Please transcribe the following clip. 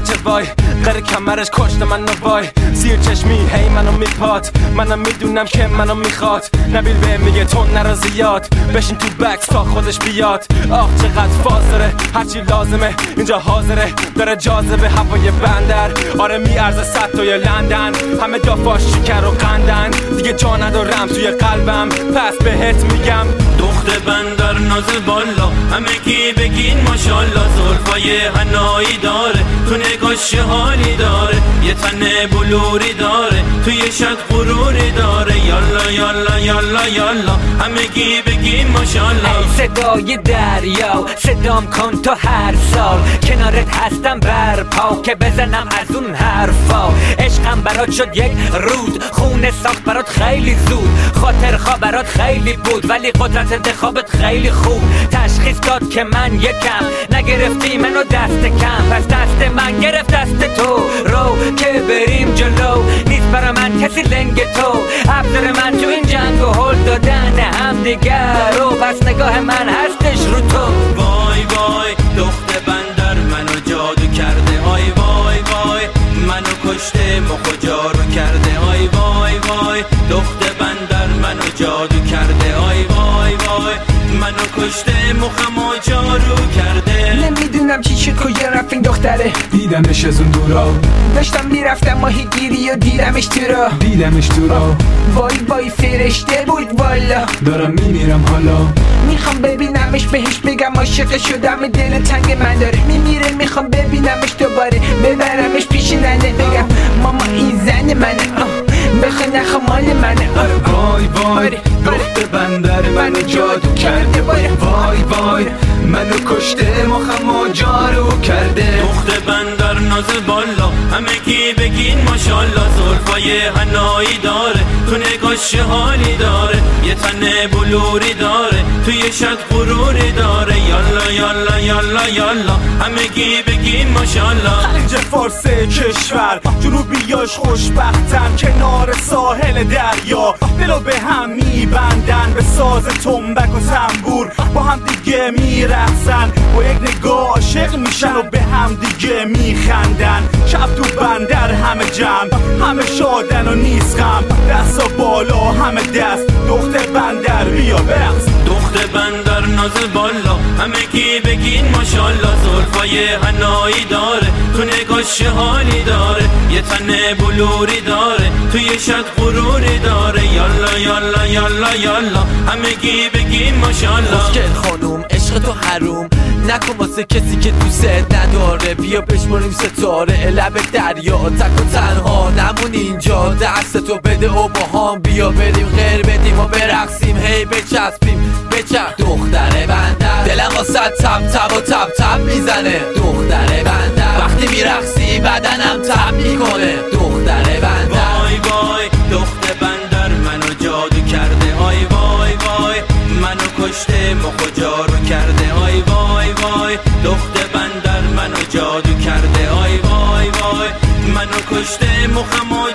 چه وای غیر کمرش کشت من وای زیر چشمی هی منو میپات منم میدونم که منو میخواد نبیل به میگه تو نرا زیاد بشین تو بکس تا خودش بیاد آخ چقدر فاز داره هرچی لازمه اینجا حاضره داره جاذبه هوای بندر آره میارزه 100 تا لندن همه دافاش شکر و قندن دیگه جا ندارم توی قلبم پس بهت میگم دختر بندر نازل بالا همه کی بگین ماشالله زلفای حنایی داره تو نگاش حالی داره یه تن بلوری داره توی شد غروری داره یالا یالا یالا یالا همه کی بگین ماشالله ای صدای دریا صدام کن تا هر سال کنارت هستم برپا که بزنم از اون حرفا عشقم برات شد یک رود خونه ساخت برات خیلی زود خاطر خواه برات خیلی بود ولی قدرت انتخابت خیلی خوب تشخیص داد که من یکم نگرفتی منو دست کم پس دست من گرفت دست تو رو که بریم جلو نیست برا من کسی لنگ تو ابزار من تو این جنگ و هل دادن هم دیگر رو پس نگاه من هستش رو تو وای وای دختر بندر منو جادو کرده آی وای وای منو کشته مخو جارو کرده آی وای وای دختر بندر منو جادو کرده آی وای وای منو کشته مخمو جارو کرده نمیدونم چی شد کجا رفت این دختره دیدمش از اون دورا داشتم میرفتم ماهی گیری و دیدمش تو را وای وای فرشته بود والا دارم میمیرم حالا میخوام ببینمش بهش بگم عاشق شدم دل تنگ من داره میمیره میخوام ببینمش دوباره ببرمش پیش ننه بگم ماما این زن منه بخواه نخوا مال منه وای وای دختر بندر منو جادو کرده وای وای منو کشته مخمو جارو کرده دختر بندر نازل بالا همه کی بگین ماشالله زلفای حنایی داره تو نگاش حالی داره یه تن بلوری داره توی شد غروری داره یالا یالا یالا یالا همه کی بگین ماشالله خلیج فارس کشور جنوبیاش خوشبختن کنار ساحل دریا دلو به هم میبندن به ساز تنبک و تنبور با هم دیگه میرقصن با یک نگاه عاشق میشن و به هم دیگه میخندن شب تو بندر همه جمع همه شادن و نیست غم دستا بالا همه دست دختر بندر بیا برقص دختر بندر نازل بالا همه کی بگین ماشالله زلفای حنایی داره تو نگاش حالی داره یه تن بلوری داره توی شد غروری داره یالا یالا یالا یالا همه کی بگین ماشالله خوشگل خانوم عشق تو حروم نکن واسه کسی که دوست نداره بیا بشماریم ستاره لب دریا تک و تنها نمون اینجا دستتو بده و با هم بیا بریم غیر بدیم و برقصیم هی بچسبیم بچرخ دختر بندر دلم واسه تب تب و تب تب میزنه دختر بندر وقتی میرقصی بدنم تب میکنه دختر بندر وای وای دختر بندر منو جادو کرده آی وای وای منو کشته مخو جارو کرده آی وای وای دختر بندر منو جادو کرده آی وای وای منو کشته مخمو